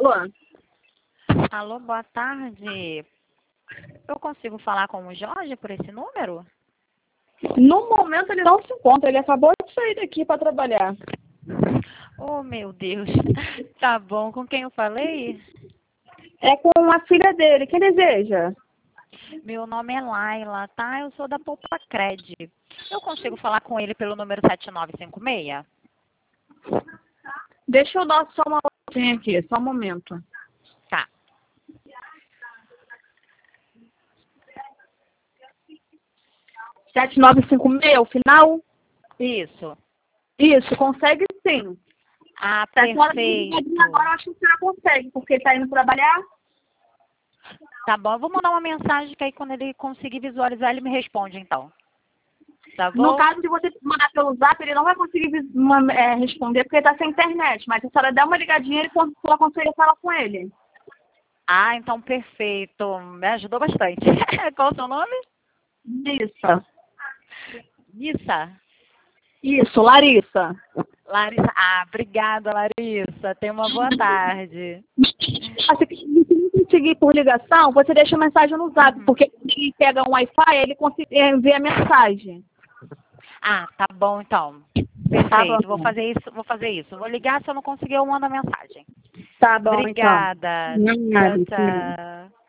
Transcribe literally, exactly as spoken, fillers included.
Alô? Alô, boa tarde. Eu consigo falar com o Jorge por esse número? No momento ele não se encontra, ele acabou de sair daqui para trabalhar. Oh, meu Deus. Tá bom, com quem eu falei? É com a filha dele, quem deseja? Meu nome é Laila, tá? Eu sou da Poupa Cred. Eu consigo falar com ele pelo número sete nove cinco seis? Deixa eu dar só uma olhadinha aqui, só um momento. Tá. sete nove cinco seis, o final? Isso. Isso, consegue sim. Ah, Se a senhora perfeito. ligar agora, eu acho que a senhora consegue, porque ele está indo trabalhar. Tá bom, eu vou mandar uma mensagem que aí quando ele conseguir visualizar, ele me responde então. Tá No bom? caso de você mandar pelo zap, ele não vai conseguir vis- ma- é, responder porque ele está sem internet. Mas se a senhora der uma ligadinha, ele con- ela consegue falar com ele. Ah, então perfeito. Me ajudou bastante. Qual o seu nome? Isso. Nissa. Isso, Larissa. Larissa. Ah, obrigada, Larissa. Tenha uma boa tarde. Assim, se não conseguir por ligação, você deixa a mensagem no zap, Uhum. porque quando ele pega um Wi-Fi, ele consegue enviar a mensagem. Ah, tá bom então. Tá Perfeito. Vou bom. fazer isso, vou fazer isso. Vou ligar, se eu não conseguir, eu mando a mensagem. Tá bom, então. Obrigada. Não, Tchau, nada, sim. tchau.